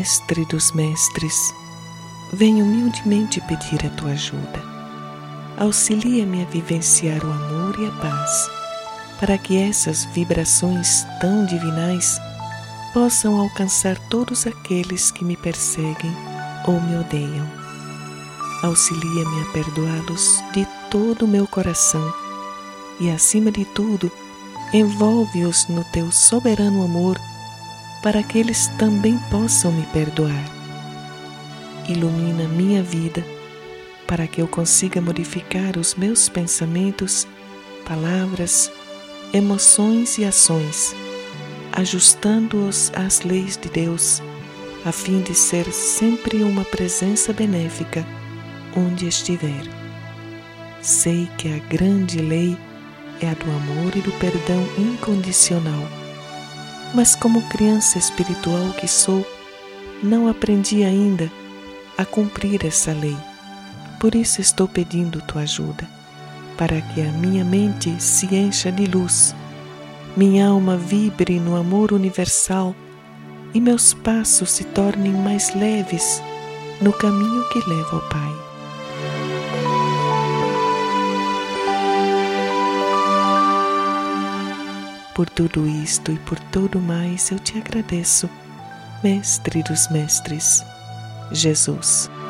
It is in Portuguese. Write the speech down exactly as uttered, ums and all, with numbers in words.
Mestre dos mestres, venho humildemente pedir a tua ajuda. Auxilia-me a vivenciar o amor e a paz, para que essas vibrações tão divinais possam alcançar todos aqueles que me perseguem ou me odeiam. Auxilia-me a perdoá-los de todo o meu coração e, acima de tudo, envolve-os no teu soberano amor para que eles também possam me perdoar. Ilumina minha vida para que eu consiga modificar os meus pensamentos, palavras, emoções e ações, ajustando-os às leis de Deus, a fim de ser sempre uma presença benéfica onde estiver. Sei que a grande lei é a do amor e do perdão incondicional, mas como criança espiritual que sou, não aprendi ainda a cumprir essa lei. Por isso estou pedindo tua ajuda, para que a minha mente se encha de luz, minha alma vibre no amor universal e meus passos se tornem mais leves no caminho que leva ao Pai. Por tudo isto e por tudo mais eu te agradeço, Mestre dos Mestres, Jesus.